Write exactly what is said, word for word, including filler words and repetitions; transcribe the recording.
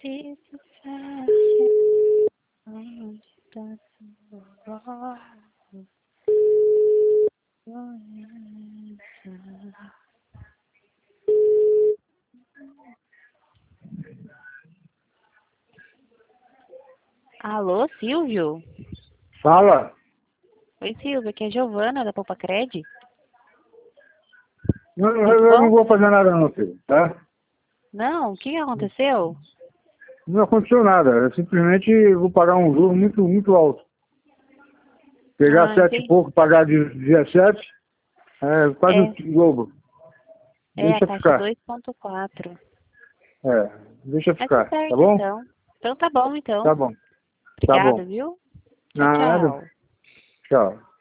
preciso saber onde está sua voz. Alô, Silvio? Fala. Oi, Silvio, aqui é a Giovana, da Poupa Cred. Não, eu, eu não vou fazer nada não, filho, tá? Não, o que aconteceu? Não aconteceu nada. Eu simplesmente vou pagar um juro muito, muito alto. Pegar Ah, sete e entendi. pouco, pagar de dezessete, é quase É, um globo. é a Deixa taxa ficar. dois ponto quatro. É, deixa Mas tá ficar, tá certo, bom? então. Então tá bom, então. Tá bom, tá Obrigada, bom. viu? Tchau, Nada. tchau. Tchau.